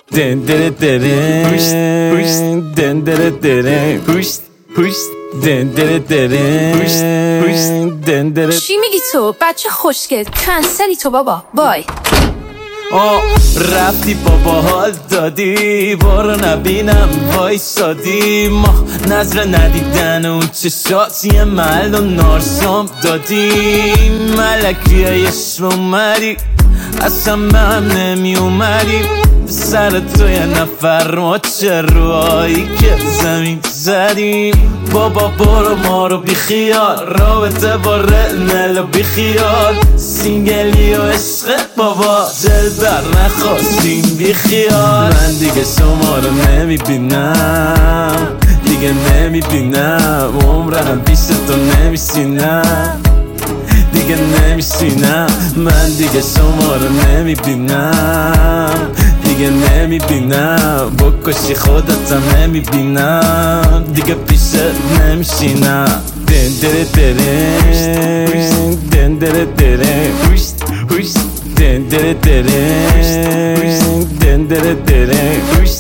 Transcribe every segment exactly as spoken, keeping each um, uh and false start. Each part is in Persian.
دن دره دره پوشت پوشت دن دره دره پوشت پوشت دن دره دره پوشت پوشت دن دره. چی میگی تو بچه خوشگل؟ کنسلی تو بابا. بای. آه رفتی بابا حال دادی بارو نبینم وایسادی ما نظر ندیدن اون چشاتی محل و نارسام دادی ملکی عشق اومدی اصلا به هم نمی اومدی سر تو یه نفر ما چه روهایی که زمین زدیم بابا برو ما رو بی خیال رابطه با رنل و بی خیال سینگلی و عشق بابا دل بر نخواستیم بی خیال من دیگه شما رو نمی بینم دیگه نمی بینم عمرم پیش تو نمی سینم دیگه نمیشینم من دیگه شما رو نمیبینم دیگه نمیبینم بکشی خودتم نمیبینم دیگه پیشت نمیشینم دن دره دره دن دره دره دن دره دره دن دره دره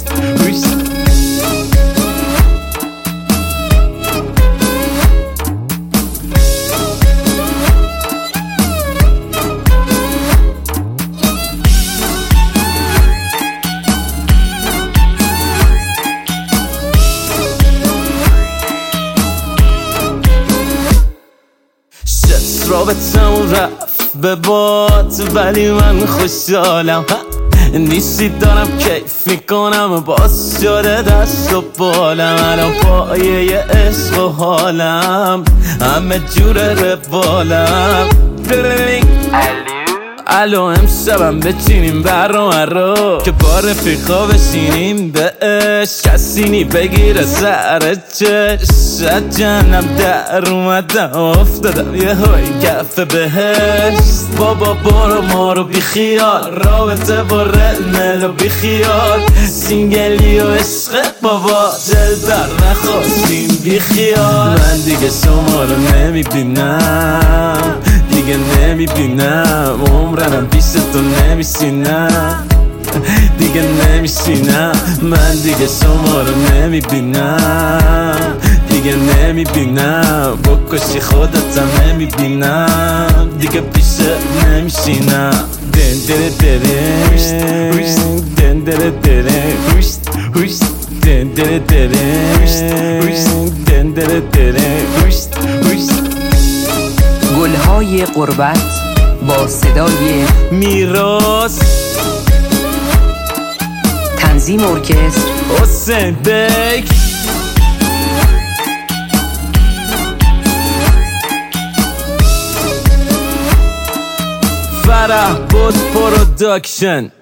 رابطمون رفت به باد ولی من خوشحالم نیستی دارم کیف میکنم باز شده دست و بالم الان پایه عشق و حالم همه جور روالم الو امشبم بچینیم برنامه رو که با رفیقا بشینیم به عشق کسینی بگیره سر چشم از جهنم در اومدم افتادم یه های کف بهشت بابا برو ما رو بی خیال رابطه با رنل و بی خیال سینگلی و عشق بابا دل بر نخواستیم بی خیال من دیگه شما رو نمیبینم دیگه نمیبینم عمرم پیش تو نمیشینم دیگه نمیشینم من دیگه شما رو نمیبینم دیگه نمیبینم بکشی خودتم نمیبینم دیگه پیشت نمیشینم دن دره دره دن دره دره دن دره دره دن دره دره. گلهای غربت با صدای میراث تنظیم ارکستر حسین بیک فرح بود پروداکشن.